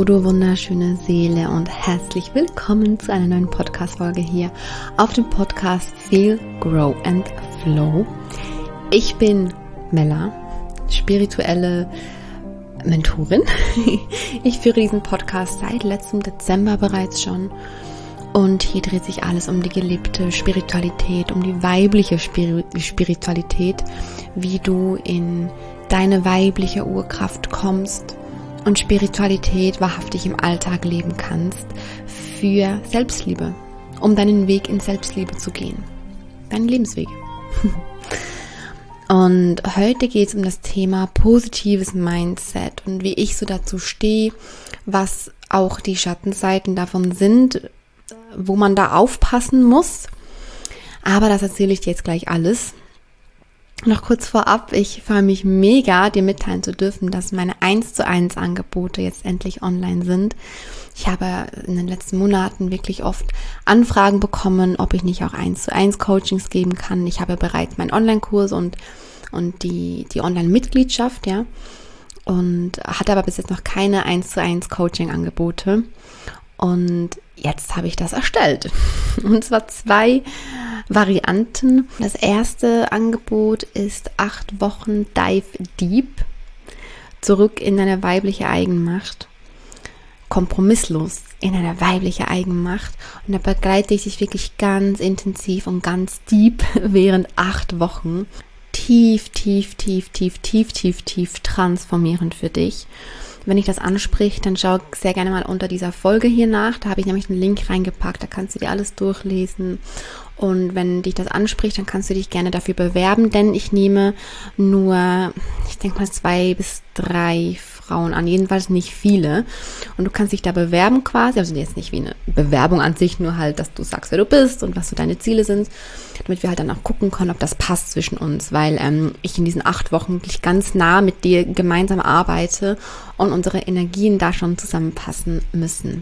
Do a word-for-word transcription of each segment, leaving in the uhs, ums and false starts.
du wunderschöne Seele und herzlich willkommen zu einer neuen Podcast-Folge hier auf dem Podcast Feel, Grow and Flow. Ich bin Mella, spirituelle Mentorin. Ich führe diesen Podcast seit letztem Dezember bereits schon und hier dreht sich alles um die gelebte Spiritualität, um die weibliche Spiritualität, wie du in deine weibliche Urkraft kommst und Spiritualität wahrhaftig im Alltag leben kannst für Selbstliebe, um deinen Weg in Selbstliebe zu gehen, deinen Lebensweg. Und heute geht es um das Thema positives Mindset und wie ich so dazu stehe, was auch die Schattenseiten davon sind, wo man da aufpassen muss. Aber das erzähle ich dir jetzt gleich alles. Noch kurz vorab, ich freue mich mega, dir mitteilen zu dürfen, dass meine eins zu eins Angebote jetzt endlich online sind. Ich habe in den letzten Monaten wirklich oft Anfragen bekommen, ob ich nicht auch eins zu eins Coachings geben kann. Ich habe bereits meinen Online-Kurs und, und die, die Online-Mitgliedschaft, ja, und hatte aber bis jetzt noch keine eins zu eins Coaching-Angebote. Und jetzt habe ich das erstellt. Und zwar zwei Varianten. Das erste Angebot ist acht Wochen Dive Deep. Zurück in deine weibliche Eigenmacht. Kompromisslos in deine weibliche Eigenmacht. Und da begleite ich dich wirklich ganz intensiv und ganz deep während acht Wochen. Tief, tief, tief, tief, tief, tief, tief transformierend für dich. Wenn dich das anspricht, dann schau sehr gerne mal unter dieser Folge hier nach. Da habe ich nämlich einen Link reingepackt, da kannst du dir alles durchlesen. Und wenn dich das anspricht, dann kannst du dich gerne dafür bewerben, denn ich nehme nur, ich denke mal, zwei bis drei Frauen an, jedenfalls nicht viele. Und du kannst dich da bewerben quasi, also jetzt nicht wie eine Bewerbung an sich, nur halt, dass du sagst, wer du bist und was so deine Ziele sind, damit wir halt dann auch gucken können, ob das passt zwischen uns, weil ähm, ich in diesen acht Wochen wirklich ganz nah mit dir gemeinsam arbeite und unsere Energien da schon zusammenpassen müssen.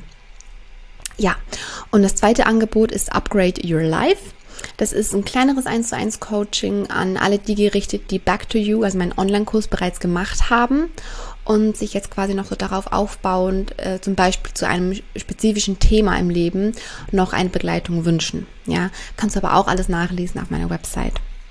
Ja, und das zweite Angebot ist Upgrade Your Life. Das ist ein kleineres eins zu eins Coaching an alle die gerichtet, die Back to You, also meinen Online-Kurs bereits gemacht haben und sich jetzt quasi noch so darauf aufbauend, äh, zum Beispiel zu einem spezifischen Thema im Leben, noch eine Begleitung wünschen. Ja, kannst du aber auch alles nachlesen auf meiner Website.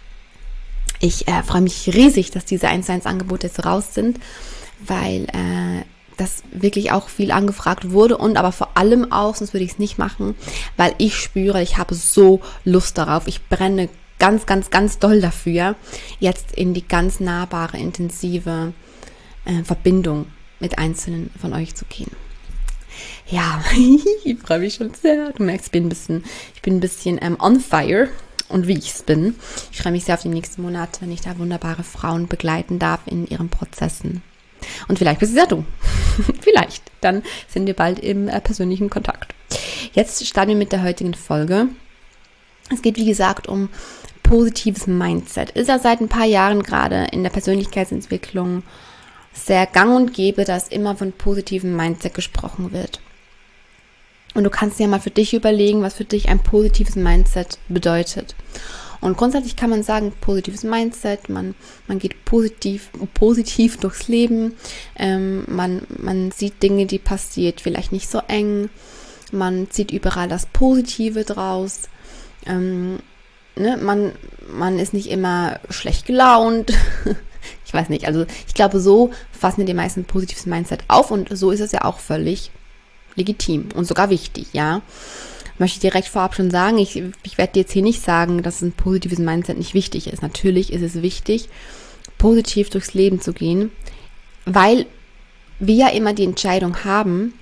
Ich äh, freue mich riesig, dass diese eins zu eins Angebote jetzt raus sind, weil äh, das wirklich auch viel angefragt wurde und aber vor allem auch, sonst würde ich es nicht machen, weil ich spüre, ich habe so Lust darauf, ich brenne ganz, ganz, ganz doll dafür, jetzt in die ganz nahbare, intensive äh, Verbindung mit Einzelnen von euch zu gehen. Ja, ich freue mich schon sehr. Du merkst, ich bin ein bisschen, ich bin ein bisschen ähm, on fire und wie ich es bin. Ich freue mich sehr auf die nächsten Monate, wenn ich da wunderbare Frauen begleiten darf in ihren Prozessen. Und vielleicht bist es ja du. Vielleicht. Dann sind wir bald im äh, persönlichen Kontakt. Jetzt starten wir mit der heutigen Folge. Es geht, wie gesagt, um positives Mindset. Ist ja seit ein paar Jahren gerade in der Persönlichkeitsentwicklung sehr gang und gäbe, dass immer von positivem Mindset gesprochen wird. Und du kannst dir mal für dich überlegen, was für dich ein positives Mindset bedeutet. Und grundsätzlich kann man sagen, positives Mindset, man, man geht positiv, positiv durchs Leben, ähm, man, man sieht Dinge, die passiert, vielleicht nicht so eng, man zieht überall das Positive draus, ähm, ne, man, man ist nicht immer schlecht gelaunt, ich weiß nicht, also ich glaube, so fassen die meisten positives Mindset auf und so ist es ja auch völlig legitim und sogar wichtig, ja. Möchte ich direkt vorab schon sagen, ich, ich werde dir jetzt hier nicht sagen, dass ein positives Mindset nicht wichtig ist. Natürlich ist es wichtig, positiv durchs Leben zu gehen, weil wir ja immer die Entscheidung haben,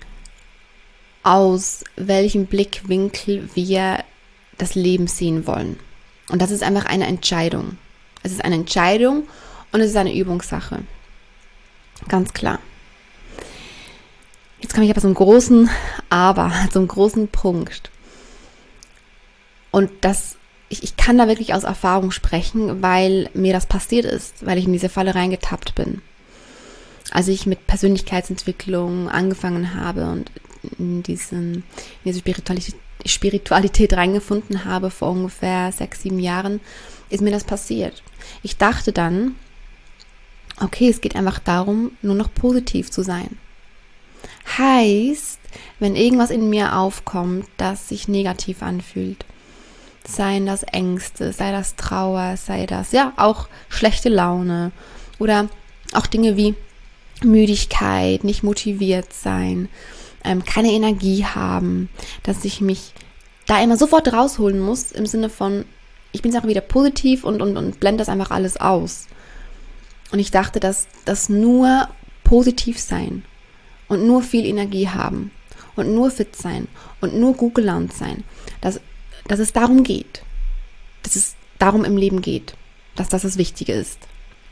aus welchem Blickwinkel wir das Leben sehen wollen. Und das ist einfach eine Entscheidung. Es ist eine Entscheidung und es ist eine Übungssache. Ganz klar. Jetzt komme ich aber zum großen Aber, zum großen Punkt. Und das, ich, ich kann da wirklich aus Erfahrung sprechen, weil mir das passiert ist, weil ich in diese Falle reingetappt bin. Als ich mit Persönlichkeitsentwicklung angefangen habe und in, diesen, in diese Spiritualität, Spiritualität reingefunden habe vor ungefähr sechs, sieben Jahren, ist mir das passiert. Ich dachte dann, okay, es geht einfach darum, nur noch positiv zu sein. Heißt, wenn irgendwas in mir aufkommt, das sich negativ anfühlt, seien das Ängste, sei das Trauer, sei das ja auch schlechte Laune oder auch Dinge wie Müdigkeit, nicht motiviert sein, ähm, keine Energie haben, dass ich mich da immer sofort rausholen muss im Sinne von, ich bin jetzt auch wieder positiv und, und, und blende das einfach alles aus. Und ich dachte, dass das nur positiv sein und nur viel Energie haben und nur fit sein und nur gut gelaunt sein, dass, dass es darum geht, dass es darum im Leben geht, dass das das Wichtige ist.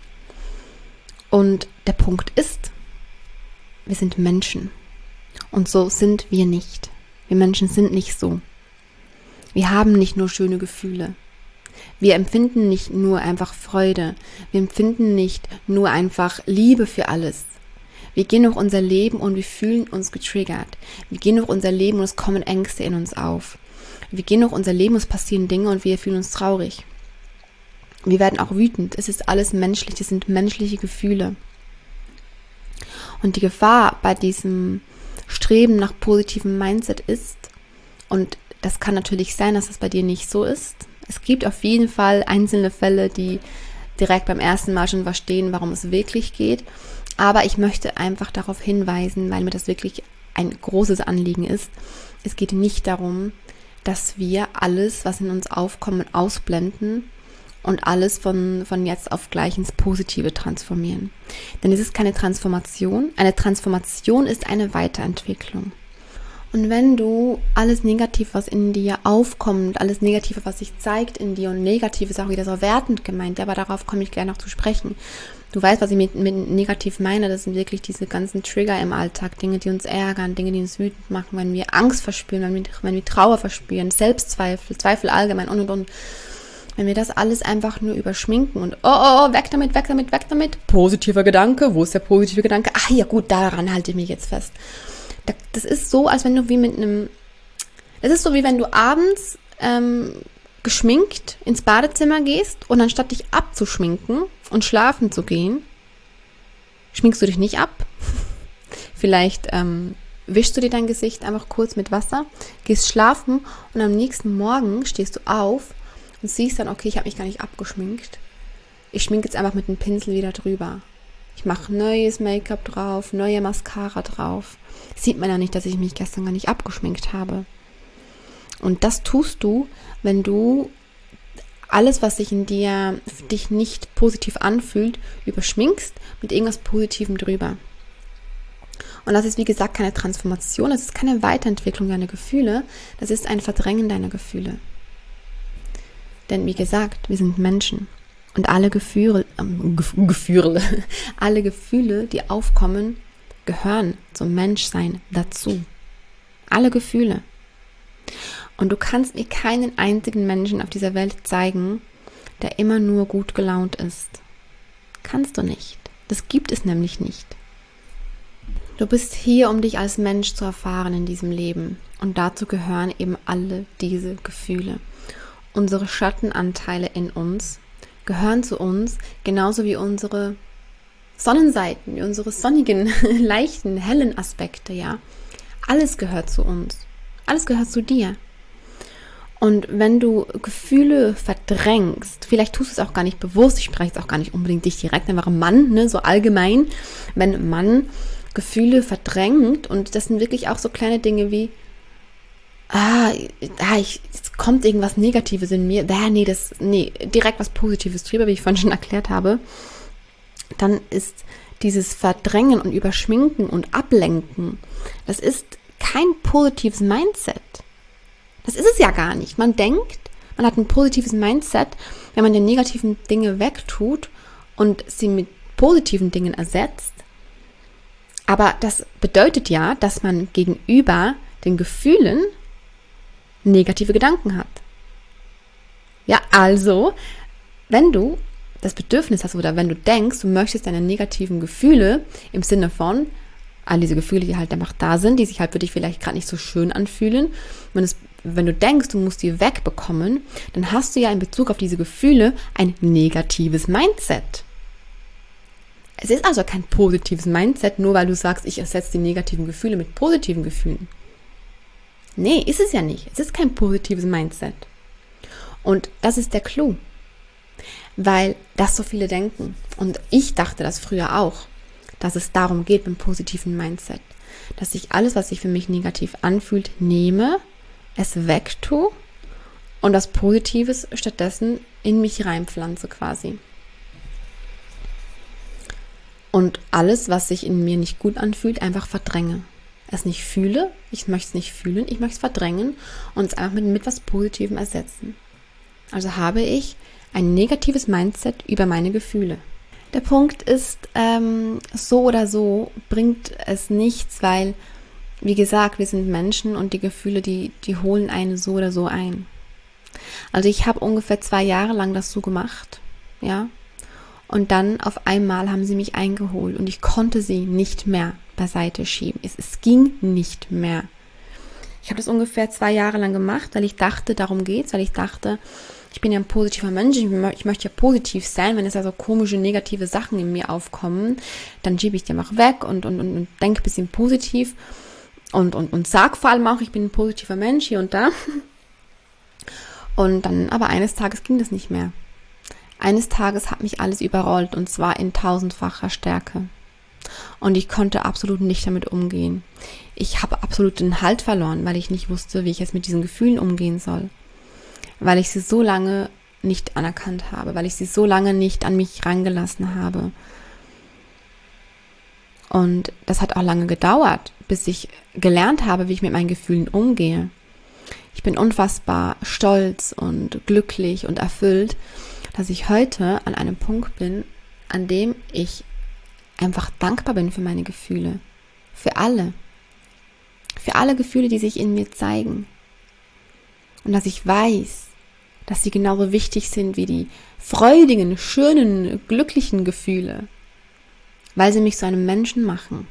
Und der Punkt ist, wir sind Menschen und so sind wir nicht. Wir Menschen sind nicht so. Wir haben nicht nur schöne Gefühle. Wir empfinden nicht nur einfach Freude. Wir empfinden nicht nur einfach Liebe für alles. Wir gehen durch unser Leben und wir fühlen uns getriggert. Wir gehen durch unser Leben und es kommen Ängste in uns auf. Wir gehen durch unser Leben und es passieren Dinge und wir fühlen uns traurig. Wir werden auch wütend. Es ist alles menschlich. Das sind menschliche Gefühle. Und die Gefahr bei diesem Streben nach positivem Mindset ist, und das kann natürlich sein, dass es bei dir nicht so ist. Es gibt auf jeden Fall einzelne Fälle, die direkt beim ersten Mal schon verstehen, warum es wirklich geht. Aber ich möchte einfach darauf hinweisen, weil mir das wirklich ein großes Anliegen ist. Es geht nicht darum, dass wir alles, was in uns aufkommt, ausblenden und alles von, von jetzt auf gleich ins Positive transformieren. Denn es ist keine Transformation. Eine Transformation ist eine Weiterentwicklung. Und wenn du alles Negative, was in dir aufkommt, alles Negative, was sich zeigt in dir, und negativ ist auch wieder so wertend gemeint, aber darauf komme ich gerne noch zu sprechen. Du weißt, was ich mit, mit negativ meine, das sind wirklich diese ganzen Trigger im Alltag, Dinge, die uns ärgern, Dinge, die uns wütend machen, wenn wir Angst verspüren, wenn wir, wenn wir Trauer verspüren, Selbstzweifel, Zweifel allgemein und und und. Wenn wir das alles einfach nur überschminken und oh, oh, oh, weg damit, weg damit, weg damit. Positiver Gedanke, wo ist der positive Gedanke? Ach ja gut, daran halte ich mich jetzt fest. Das ist so, als wenn du wie mit einem, das ist so, wie wenn du abends ähm, geschminkt ins Badezimmer gehst und anstatt dich abzuschminken und schlafen zu gehen, schminkst du dich nicht ab. Vielleicht ähm, wischst du dir dein Gesicht einfach kurz mit Wasser, gehst schlafen und am nächsten Morgen stehst du auf und siehst dann, okay, ich habe mich gar nicht abgeschminkt. Ich schminke jetzt einfach mit dem Pinsel wieder drüber. Ich mache neues Make-up drauf, neue Mascara drauf. Sieht man ja nicht, dass ich mich gestern gar nicht abgeschminkt habe. Und das tust du, wenn du alles, was sich in dir für dich nicht positiv anfühlt, überschminkst mit irgendwas Positivem drüber. Und das ist, wie gesagt, keine Transformation, das ist keine Weiterentwicklung deiner Gefühle, das ist ein Verdrängen deiner Gefühle. Denn wie gesagt, wir sind Menschen. Und alle Gefühle, ähm, Gefühle, alle Gefühle, die aufkommen, gehören zum Menschsein dazu. Alle Gefühle. Und du kannst mir keinen einzigen Menschen auf dieser Welt zeigen, der immer nur gut gelaunt ist. Kannst du nicht. Das gibt es nämlich nicht. Du bist hier, um dich als Mensch zu erfahren in diesem Leben. Und dazu gehören eben alle diese Gefühle. Unsere Schattenanteile in uns gehören zu uns, genauso wie unsere Sonnenseiten, wie unsere sonnigen, leichten, hellen Aspekte, ja. Alles gehört zu uns. Alles gehört zu dir. Und wenn du Gefühle verdrängst, vielleicht tust du es auch gar nicht bewusst, ich spreche jetzt auch gar nicht unbedingt dich direkt, einfach Mann, ne, so allgemein, wenn Mann Gefühle verdrängt, und das sind wirklich auch so kleine Dinge wie, ah, ah ich, jetzt kommt irgendwas Negatives in mir, ah, nee, das, nee, direkt was Positives drüber, wie ich vorhin schon erklärt habe, dann ist dieses Verdrängen und Überschminken und Ablenken, das ist kein positives Mindset. Das ist es ja gar nicht. Man denkt, man hat ein positives Mindset, wenn man die negativen Dinge wegtut und sie mit positiven Dingen ersetzt. Aber das bedeutet ja, dass man gegenüber den Gefühlen negative Gedanken hat. Ja, also, wenn du das Bedürfnis hast oder wenn du denkst, du möchtest deine negativen Gefühle im Sinne von all diese Gefühle, die halt einfach da sind, die sich halt für dich vielleicht gerade nicht so schön anfühlen, wenn, es, wenn du denkst, du musst die wegbekommen, dann hast du ja in Bezug auf diese Gefühle ein negatives Mindset. Es ist also kein positives Mindset, nur weil du sagst, ich ersetze die negativen Gefühle mit positiven Gefühlen. Nee, ist es ja nicht. Es ist kein positives Mindset. Und das ist der Clou. Weil das so viele denken. Und ich dachte das früher auch, dass es darum geht beim positiven Mindset. Dass ich alles, was sich für mich negativ anfühlt, nehme, es wegtue und das Positives stattdessen in mich reinpflanze quasi. Und alles, was sich in mir nicht gut anfühlt, einfach verdränge. Es nicht fühle, ich möchte es nicht fühlen, ich möchte es verdrängen und es einfach mit, mit was Positivem ersetzen. Also habe ich ein negatives Mindset über meine Gefühle. Der Punkt ist, ähm, so oder so bringt es nichts, weil, wie gesagt, wir sind Menschen und die Gefühle, die, die holen einen so oder so ein. Also ich habe ungefähr zwei Jahre lang das so gemacht, ja. Und dann auf einmal haben sie mich eingeholt und ich konnte sie nicht mehr beiseite schieben. Es, es ging nicht mehr. Ich habe das ungefähr zwei Jahre lang gemacht, weil ich dachte, darum geht's, weil ich dachte, ich bin ja ein positiver Mensch, ich möchte ja positiv sein. Wenn es also komische, negative Sachen in mir aufkommen, dann schiebe ich die einfach weg und, und, und, und denke ein bisschen positiv und, und, und sage vor allem auch, ich bin ein positiver Mensch hier und da. Und dann, aber eines Tages ging das nicht mehr. Eines Tages hat mich alles überrollt und zwar in tausendfacher Stärke. Und ich konnte absolut nicht damit umgehen. Ich habe absolut den Halt verloren, weil ich nicht wusste, wie ich jetzt mit diesen Gefühlen umgehen soll. Weil ich sie so lange nicht anerkannt habe, weil ich sie so lange nicht an mich rangelassen habe. Und das hat auch lange gedauert, bis ich gelernt habe, wie ich mit meinen Gefühlen umgehe. Ich bin unfassbar stolz und glücklich und erfüllt, dass ich heute an einem Punkt bin, an dem ich einfach dankbar bin für meine Gefühle. Für alle. Für alle Gefühle, die sich in mir zeigen. Und dass ich weiß, dass sie genauso wichtig sind wie die freudigen, schönen, glücklichen Gefühle. Weil sie mich zu einem Menschen machen.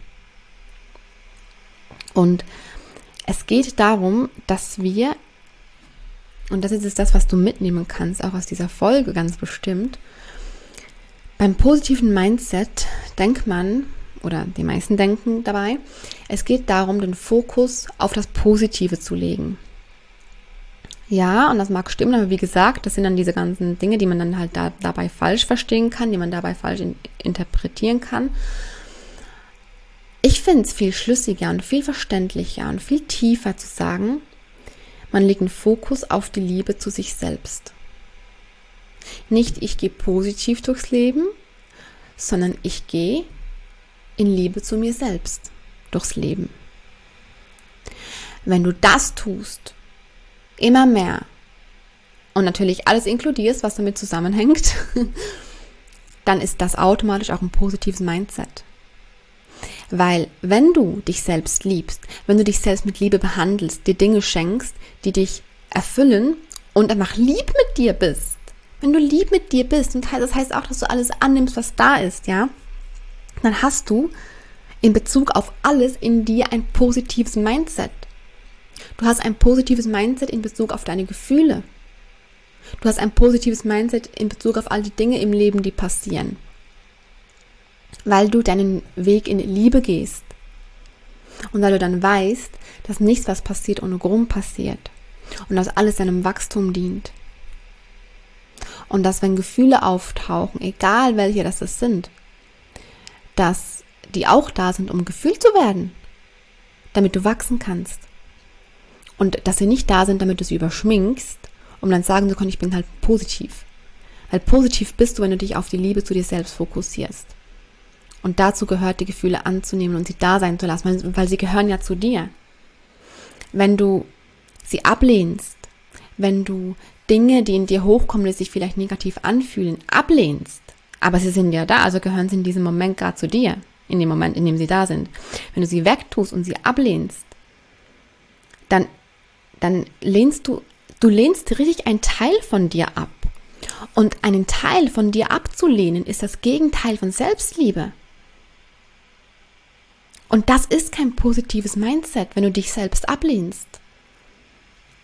Und es geht darum, dass wir, und das ist jetzt das, was du mitnehmen kannst, auch aus dieser Folge ganz bestimmt, beim positiven Mindset denkt man, oder die meisten denken dabei, es geht darum, den Fokus auf das Positive zu legen. Ja, und das mag stimmen, aber wie gesagt, das sind dann diese ganzen Dinge, die man dann halt da, dabei falsch verstehen kann, die man dabei falsch in, interpretieren kann. Ich finde es viel schlüssiger und viel verständlicher und viel tiefer zu sagen, man legt einen Fokus auf die Liebe zu sich selbst. Nicht ich gehe positiv durchs Leben, sondern ich gehe in Liebe zu mir selbst durchs Leben. Wenn du das tust, immer mehr, und natürlich alles inkludierst, was damit zusammenhängt, dann ist das automatisch auch ein positives Mindset. Weil wenn du dich selbst liebst, wenn du dich selbst mit Liebe behandelst, dir Dinge schenkst, die dich erfüllen und einfach lieb mit dir bist, wenn du lieb mit dir bist, und das heißt auch, dass du alles annimmst, was da ist, ja, dann hast du in Bezug auf alles in dir ein positives Mindset. Du hast ein positives Mindset in Bezug auf deine Gefühle. Du hast ein positives Mindset in Bezug auf all die Dinge im Leben, die passieren. Weil du deinen Weg in Liebe gehst. Und weil du dann weißt, dass nichts, was passiert, ohne Grund passiert. Und dass alles deinem Wachstum dient. Und dass, wenn Gefühle auftauchen, egal welche das sind, dass die auch da sind, um gefühlt zu werden, damit du wachsen kannst. Und dass sie nicht da sind, damit du sie überschminkst, um dann sagen zu können, ich bin halt positiv. Weil positiv bist du, wenn du dich auf die Liebe zu dir selbst fokussierst. Und dazu gehört, die Gefühle anzunehmen und sie da sein zu lassen, weil sie gehören ja zu dir. Wenn du sie ablehnst, wenn du Dinge, die in dir hochkommen, die sich vielleicht negativ anfühlen, ablehnst, aber sie sind ja da, also gehören sie in diesem Moment gerade zu dir, in dem Moment, in dem sie da sind. Wenn du sie wegtust und sie ablehnst, dann, dann lehnst du, du lehnst richtig einen Teil von dir ab. Und einen Teil von dir abzulehnen, ist das Gegenteil von Selbstliebe. Und das ist kein positives Mindset, wenn du dich selbst ablehnst.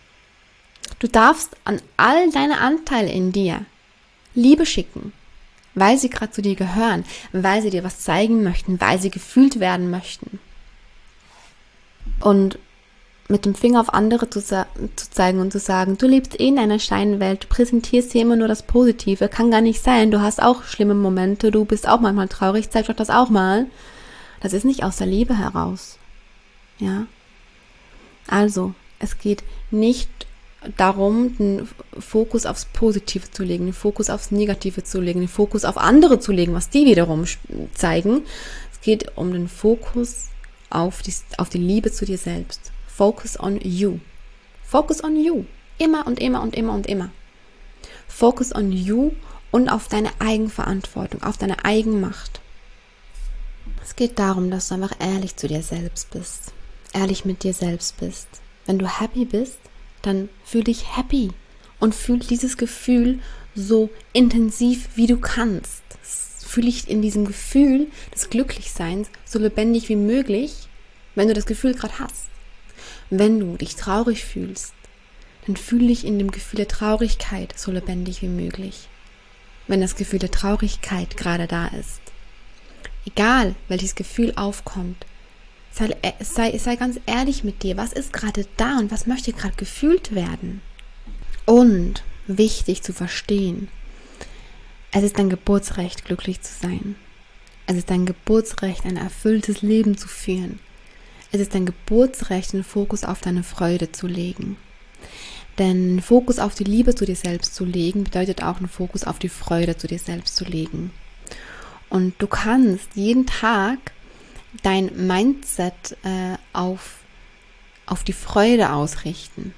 Du darfst an all deine Anteile in dir Liebe schicken. weil sie gerade zu dir gehören, weil sie dir was zeigen möchten, weil sie gefühlt werden möchten. Und mit dem Finger auf andere zu, zu zeigen und zu sagen, du lebst eh in einer Scheinwelt, du präsentierst hier immer nur das Positive, kann gar nicht sein, du hast auch schlimme Momente, du bist auch manchmal traurig, zeig doch das auch mal. Das ist nicht aus der Liebe heraus. Ja. Also, es geht nicht darum, den Fokus aufs Positive zu legen, den Fokus aufs Negative zu legen, den Fokus auf andere zu legen, was die wiederum zeigen. Es geht um den Fokus auf die, auf die Liebe zu dir selbst. Focus on you. Focus on you. Immer und immer und immer und immer. Focus on you und auf deine Eigenverantwortung, auf deine Eigenmacht. Es geht darum, dass du einfach ehrlich zu dir selbst bist. Ehrlich mit dir selbst bist. Wenn du happy bist, dann fühl dich happy und fühl dieses Gefühl so intensiv, wie du kannst. Fühl dich in diesem Gefühl des Glücklichseins so lebendig wie möglich, wenn du das Gefühl gerade hast. Wenn du dich traurig fühlst, dann fühl dich in dem Gefühl der Traurigkeit so lebendig wie möglich. Wenn das Gefühl der Traurigkeit gerade da ist. Egal, welches Gefühl aufkommt, sei, sei, sei ganz ehrlich mit dir. Was ist gerade da und was möchte gerade gefühlt werden? Und wichtig zu verstehen, es ist dein Geburtsrecht, glücklich zu sein. Es ist dein Geburtsrecht, ein erfülltes Leben zu führen. Es ist dein Geburtsrecht, den Fokus auf deine Freude zu legen. Denn den Fokus auf die Liebe zu dir selbst zu legen, bedeutet auch, den Fokus auf die Freude zu dir selbst zu legen. Und du kannst jeden Tag dein Mindset äh, auf, auf die Freude ausrichten.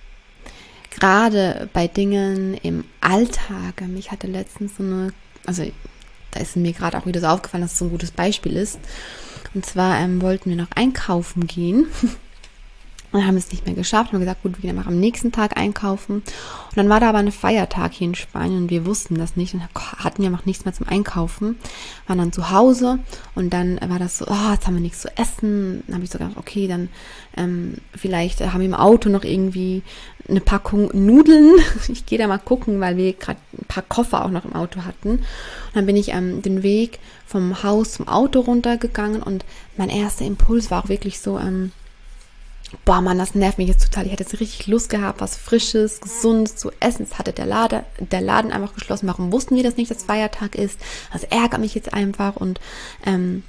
Gerade bei Dingen im Alltag. Ich hatte letztens so eine, also da ist mir gerade auch wieder so aufgefallen, dass es so ein gutes Beispiel ist. Und zwar ähm, wollten wir noch einkaufen gehen und haben es nicht mehr geschafft. Wir haben gesagt, gut, wir gehen einfach am nächsten Tag einkaufen. Und dann war da aber ein Feiertag hier in Spanien und wir wussten das nicht und hatten ja noch nichts mehr zum Einkaufen. Waren dann zu Hause und dann war das so, oh, jetzt haben wir nichts zu essen. Dann habe ich so gedacht, okay, dann ähm, vielleicht haben wir im Auto noch irgendwie eine Packung Nudeln. Ich gehe da mal gucken, weil wir gerade ein paar Koffer auch noch im Auto hatten. Und dann bin ich ähm, den Weg vom Haus zum Auto runtergegangen und mein erster Impuls war auch wirklich so, ähm, boah Mann, das nervt mich jetzt total. Ich hätte jetzt richtig Lust gehabt, was Frisches, Gesundes zu essen. Es hatte der Laden, der Laden einfach geschlossen. Warum wussten wir das nicht, dass Feiertag ist? Das ärgert mich jetzt einfach. Und ähm,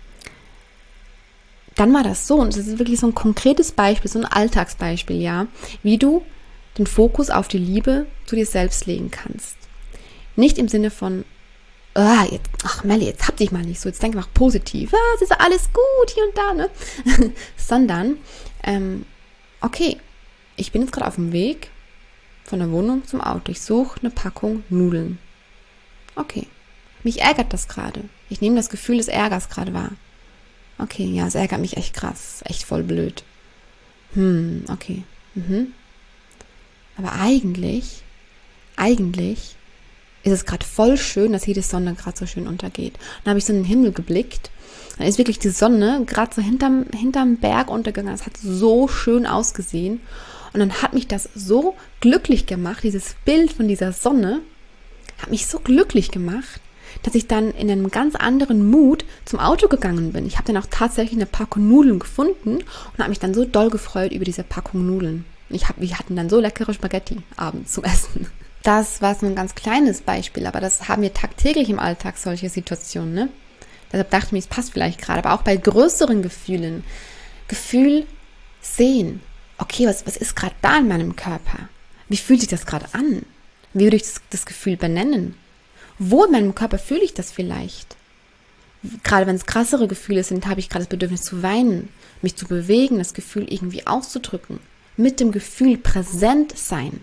dann war das so. Und das ist wirklich so ein konkretes Beispiel, so ein Alltagsbeispiel, ja, wie du den Fokus auf die Liebe zu dir selbst legen kannst. Nicht im Sinne von, oh, jetzt, ach Melli, jetzt hab dich mal nicht so, jetzt denk mal positiv, ah, es ist alles gut hier und da, ne? Sondern, ähm, okay, ich bin jetzt gerade auf dem Weg von der Wohnung zum Auto. Ich suche eine Packung Nudeln. Okay, mich ärgert das gerade. Ich nehme das Gefühl des Ärgers gerade wahr. Okay, ja, es ärgert mich echt krass, echt voll blöd. Hm, okay, mhm. Aber eigentlich, eigentlich ist es gerade voll schön, dass hier die Sonne gerade so schön untergeht. Dann habe ich so in den Himmel geblickt. Dann ist wirklich die Sonne gerade so hinterm, hinterm Berg untergegangen. Das hat so schön ausgesehen. Und dann hat mich das so glücklich gemacht, dieses Bild von dieser Sonne, hat mich so glücklich gemacht, dass ich dann in einem ganz anderen Mut zum Auto gegangen bin. Ich habe dann auch tatsächlich eine Packung Nudeln gefunden und habe mich dann so doll gefreut über diese Packung Nudeln. Ich hab, wir hatten dann so leckere Spaghetti abends zum Essen. Das war so ein ganz kleines Beispiel, aber das haben wir tagtäglich im Alltag, solche Situationen, ne? Deshalb dachte ich mir, es passt vielleicht gerade, aber auch bei größeren Gefühlen. Gefühl sehen. Okay, was, was ist gerade da in meinem Körper? Wie fühlt sich das gerade an? Wie würde ich das, das Gefühl benennen? Wo in meinem Körper fühle ich das vielleicht? Gerade wenn es krassere Gefühle sind, habe ich gerade das Bedürfnis zu weinen, mich zu bewegen, das Gefühl irgendwie auszudrücken. Mit dem Gefühl präsent sein.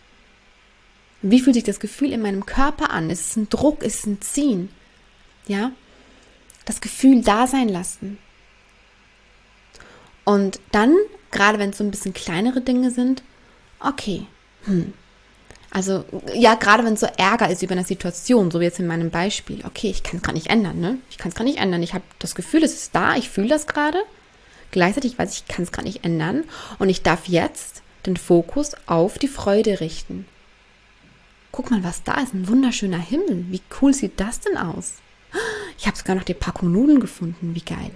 Wie fühlt sich das Gefühl in meinem Körper an? Ist es ein Druck? Ist es ein Ziehen? Ja? Das Gefühl da sein lassen. Und dann, gerade wenn es so ein bisschen kleinere Dinge sind, okay, hm. Also, ja, gerade wenn es so Ärger ist über eine Situation, so wie jetzt in meinem Beispiel, okay, ich kann es gerade nicht ändern, ne? Ich kann es gerade nicht ändern. Ich habe das Gefühl, es ist da, ich fühle das gerade. Gleichzeitig weiß ich, ich kann es gerade nicht ändern und ich darf jetzt den Fokus auf die Freude richten. guck mal, was da ist, ein wunderschöner Himmel. Wie cool sieht das denn aus? Ich habe sogar noch die Packung Nudeln gefunden, wie geil.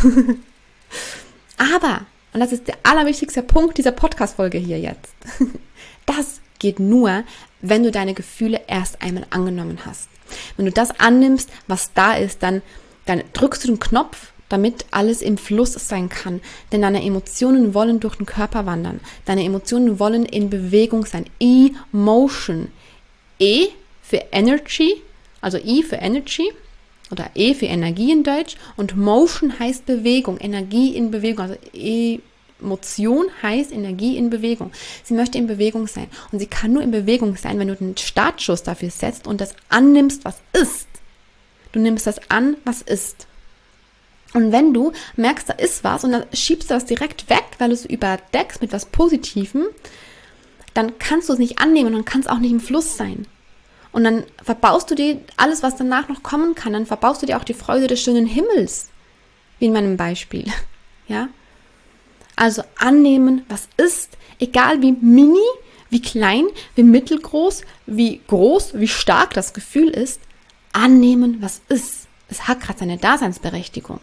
Aber, und das ist der allerwichtigste Punkt dieser Podcast-Folge hier jetzt, das geht nur, wenn du deine Gefühle erst einmal angenommen hast. Wenn du das annimmst, was da ist, dann, dann drückst du den Knopf, damit alles im Fluss sein kann. Denn deine Emotionen wollen durch den Körper wandern. Deine Emotionen wollen in Bewegung sein. Emotion. E für Energy, also I für Energy oder E für Energie in Deutsch. Und Motion heißt Bewegung, Energie in Bewegung. Also Emotion heißt Energie in Bewegung. Sie möchte in Bewegung sein. Und sie kann nur in Bewegung sein, wenn du den Startschuss dafür setzt und das annimmst, was ist. Du nimmst das an, was ist. Und wenn du merkst, da ist was und dann schiebst du das direkt weg, weil du es überdeckst mit was Positivem, dann kannst du es nicht annehmen und dann kann es auch nicht im Fluss sein. Und dann verbaust du dir alles, was danach noch kommen kann. Dann verbaust du dir auch die Freude des schönen Himmels, wie in meinem Beispiel. Ja? Also annehmen, was ist, egal wie mini, wie klein, wie mittelgroß, wie groß, wie stark das Gefühl ist, annehmen, was ist. Es hat gerade seine Daseinsberechtigung.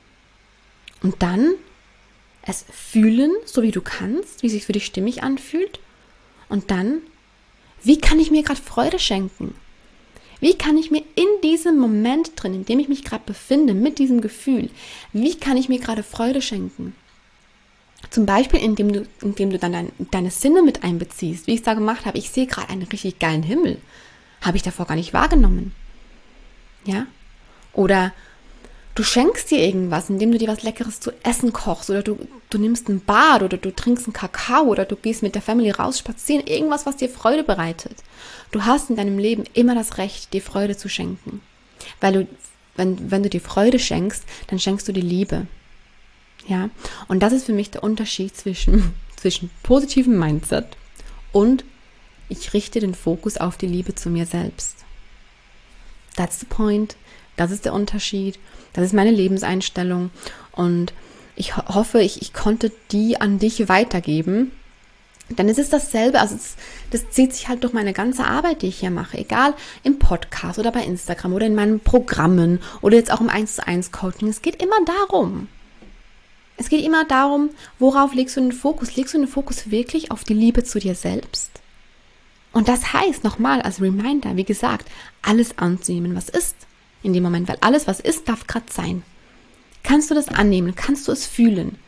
Und dann es fühlen, so wie du kannst, wie es sich für dich stimmig anfühlt. Und dann, wie kann ich mir gerade Freude schenken? Wie kann ich mir in diesem Moment drin, in dem ich mich gerade befinde, mit diesem Gefühl, wie kann ich mir gerade Freude schenken? Zum Beispiel, indem du, indem du dann dein, deine Sinne mit einbeziehst, wie ich es da gemacht habe. Ich sehe gerade einen richtig geilen Himmel. Habe ich davor gar nicht wahrgenommen. Ja? Oder du schenkst dir irgendwas, indem du dir was Leckeres zu essen kochst oder du, du nimmst ein Bad oder du trinkst einen Kakao oder du gehst mit der Family raus spazieren, irgendwas, was dir Freude bereitet. Du hast in deinem Leben immer das Recht, dir Freude zu schenken. Weil du, wenn, wenn du dir Freude schenkst, dann schenkst du dir Liebe. Ja? Und das ist für mich der Unterschied zwischen, zwischen positivem Mindset und ich richte den Fokus auf die Liebe zu mir selbst. That's the point. Das ist der Unterschied. Das ist meine Lebenseinstellung. Und ich ho- hoffe, ich, ich konnte die an dich weitergeben. Denn es ist dasselbe. Also es, das zieht sich halt durch meine ganze Arbeit, die ich hier mache. Egal im Podcast oder bei Instagram oder in meinen Programmen oder jetzt auch im eins zu eins Coaching. Es geht immer darum. Es geht immer darum, worauf legst du den Fokus? Legst du den Fokus wirklich auf die Liebe zu dir selbst? Und das heißt, nochmal als Reminder, wie gesagt, alles anzunehmen, was ist in dem Moment, weil alles, was ist, darf gerade sein. Kannst du das annehmen? Kannst du es fühlen?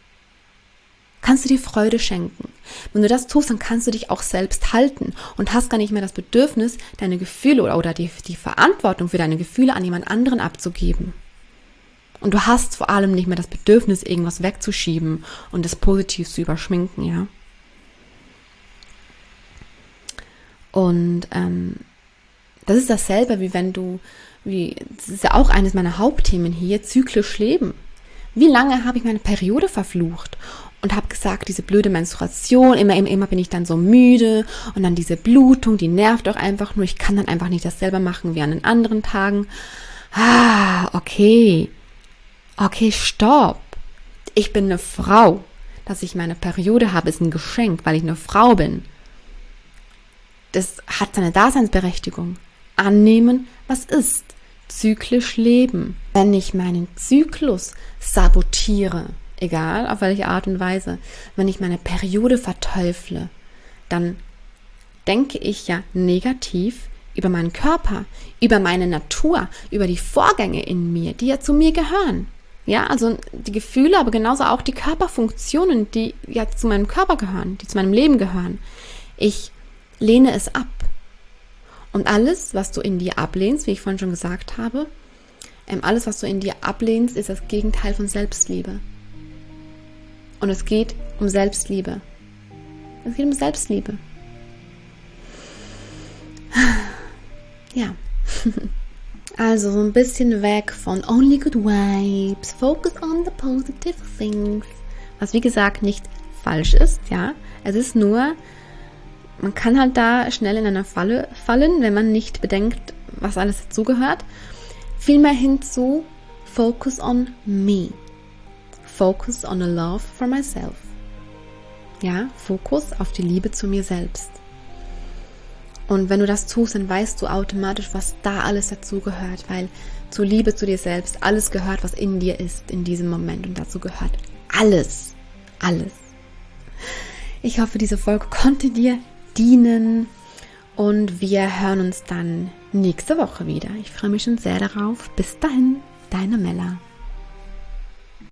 Kannst du dir Freude schenken? Wenn du das tust, dann kannst du dich auch selbst halten und hast gar nicht mehr das Bedürfnis, deine Gefühle oder, oder die, die Verantwortung für deine Gefühle an jemand anderen abzugeben. Und du hast vor allem nicht mehr das Bedürfnis, irgendwas wegzuschieben und das positiv zu überschminken, ja. Und ähm, das ist dasselbe, wie wenn du, wie, das ist ja auch eines meiner Hauptthemen hier, zyklisch leben. Wie lange habe ich meine Periode verflucht und habe gesagt, diese blöde Menstruation, immer, immer, immer bin ich dann so müde und dann diese Blutung, die nervt doch einfach nur, ich kann dann einfach nicht das selber machen wie an den anderen Tagen. Ah, okay, okay, stopp. Ich bin eine Frau. Dass ich meine Periode habe, ist ein Geschenk, weil ich eine Frau bin. Das hat seine Daseinsberechtigung. Annehmen, was ist. Zyklisch leben. Wenn ich meinen Zyklus sabotiere, egal auf welche Art und Weise, wenn ich meine Periode verteufle, dann denke ich ja negativ über meinen Körper, über meine Natur, über die Vorgänge in mir, die ja zu mir gehören. Ja, also die Gefühle, aber genauso auch die Körperfunktionen, die ja zu meinem Körper gehören, die zu meinem Leben gehören. Ich lehne es ab. Und alles, was du in dir ablehnst, wie ich vorhin schon gesagt habe, ähm, alles, was du in dir ablehnst, ist das Gegenteil von Selbstliebe. Und es geht um Selbstliebe. Es geht um Selbstliebe. Ja. Also so ein bisschen weg von only good vibes, focus on the positive things. Was wie gesagt nicht falsch ist, ja. Es ist nur, man kann halt da schnell in einer Falle fallen, wenn man nicht bedenkt, was alles dazugehört. Vielmehr hinzu, focus on me. Focus on a love for myself. Ja, Fokus auf die Liebe zu mir selbst. Und wenn du das tust, dann weißt du automatisch, was da alles dazu gehört, weil zur Liebe zu dir selbst alles gehört, was in dir ist in diesem Moment. Und dazu gehört alles, alles. Ich hoffe, diese Folge konnte dir dienen und wir hören uns dann nächste Woche wieder. Ich freue mich schon sehr darauf. Bis dahin, deine Mella.